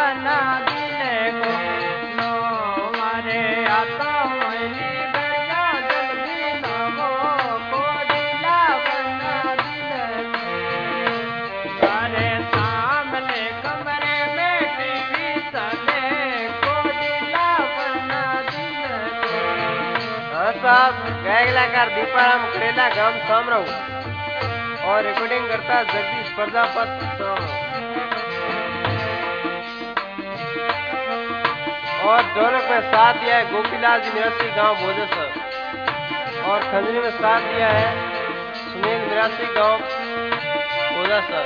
बना दिले को नो मारे आता मैली गया जल्दी नमो कोडिला बना दिले सारे सामने कमरे में टीवी चले कोडिला बना दिले साहब गायकलाकार दीपाराम करेला गांव सामराव और रिकॉर्डिंग करता जगदीश प्रजापत और ढोलक में साथ दिया है गोपीलाल जी निवासी गांव भोजेसर और खंजरी में साथ दिया है सुनील निवासी गांव भोजेसर।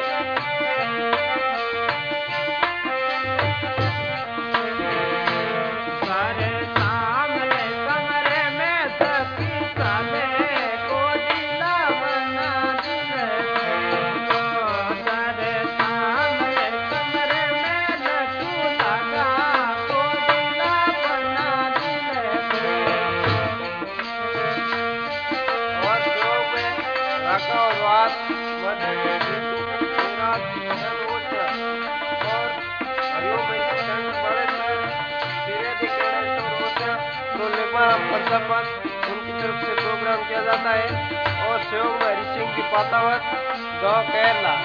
उनकी तरफ से प्रोग्राम किया जाता है और सहयोग में हरि सिंह की पातावत गाँव केरला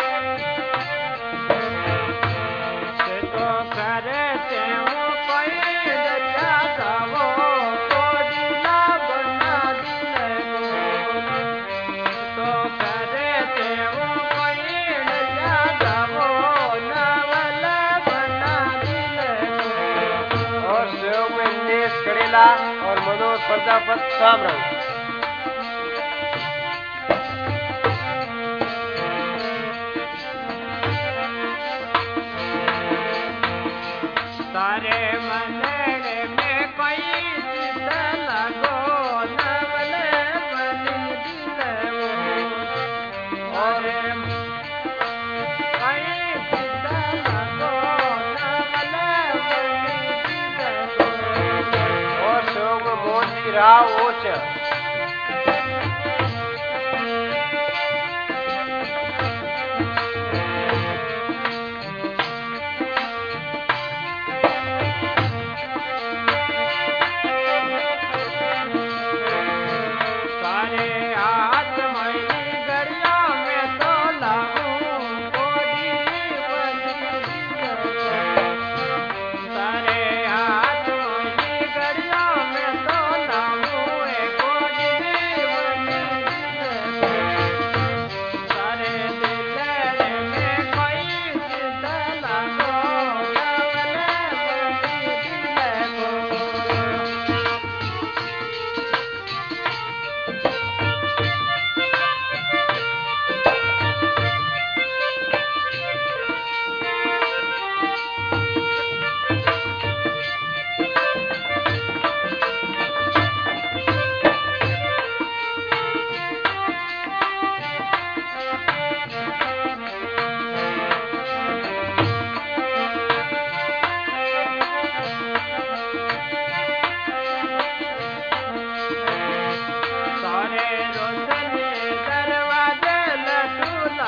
और मनोज प्रजापत सामराव। सारे मनड़े में कोई चित लगो नवले बनी दिले और कोई चित लगो नवले बनी दिले और सहयोग में मोहन राव ओच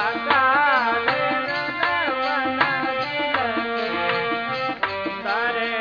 सारे